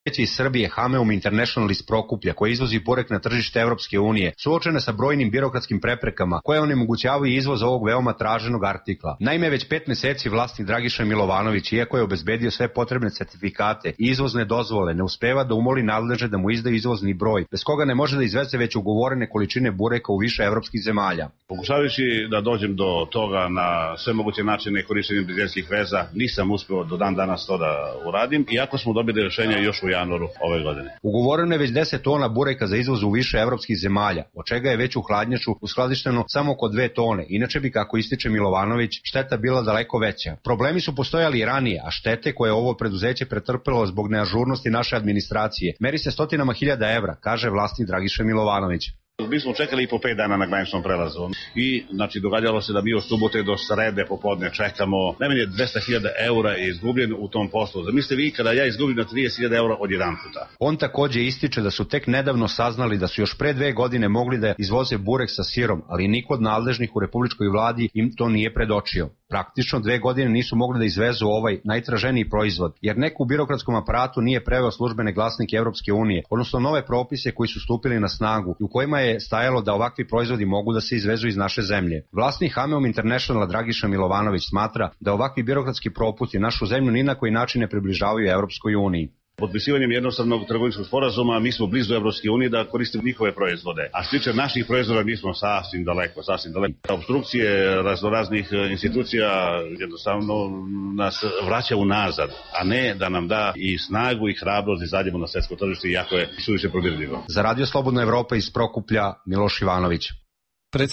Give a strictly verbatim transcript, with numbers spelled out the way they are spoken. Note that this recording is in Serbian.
iz Srbije Hameum International iz Prokuplja, koji izvozi burek na tržište Evropske unije, suočene sa brojnim birokratskim preprekama koje onemogućavaju izvoz ovog veoma traženog artikla. Naime, već pet meseci vlasnik Dragiša Milovanović, iako je obezbedio sve potrebne sertifikate i izvozne dozvole, ne uspeva da umoli nadležne da mu izdaju izvozni broj, bez koga ne može da izveze već ugovorene količine bureka u više evropskih zemalja. Pokušavajući da dođem do toga na sve moguće načine korištenjem prijateljskih veza, nisam uspeo do dan danas to da uradim, iako smo dobili rešenje još u januaru ove godine. Ugovoreno je već deset tona bureka za izvoz u više evropskih zemalja, od čega je već u hladnjaču uskladišteno samo oko dve tone, inače bi, kako ističe Milovanović, šteta bila daleko veća. Problemi su postojali i ranije, a štete koje je ovo preduzeće pretrpelo zbog neažurnosti naše administracije meri se stotinama hiljada evra, kaže vlasnik Dragiša Milovanović. Mi smo čekali i po pet dana na graničnom prelazu i znači događalo se da mi od subote do srede popodne čekamo. Najmanje dvesta hiljada eura je izgubljen u tom poslu. Zamislite vi kada ja izgubim na trideset hiljada eura od jedan puta. On takođe ističe da su tek nedavno saznali da su još pre dve godine mogli da izvoze burek sa sirom, ali niko od nadležnih u republičkoj vladi im to nije predočio. Praktično dve godine nisu mogli da izvezu ovaj najtraženiji proizvod, jer neko u birokratskom aparatu nije preveo službene glasnike Evropske unije, odnosno nove propise koji su stupili na snagu i u kojima je stajalo da ovakvi proizvodi mogu da se izvezu iz naše zemlje. Vlasnik Hameum Internationala Dragiša Milovanović smatra da ovakvi birokratski propusti našu zemlju ni na koji način ne približavaju Evropskoj uniji. Potpisivanjem jednostavnog trgovinskog sporazuma mi smo blizu Evropske unije da koristimo njihove proizvode. A što se tiče naših proizvoda mi smo sasvim daleko, sasvim daleko. Obstrukcije raznoraznih institucija jednostavno nas vraća unazad, a ne da nam da i snagu i hrabrost da izađemo na svetsko tržište, iako je suviše prodirljivo. Za Radio Slobodna Evropa iz Prokuplja, Miloš Ivanović.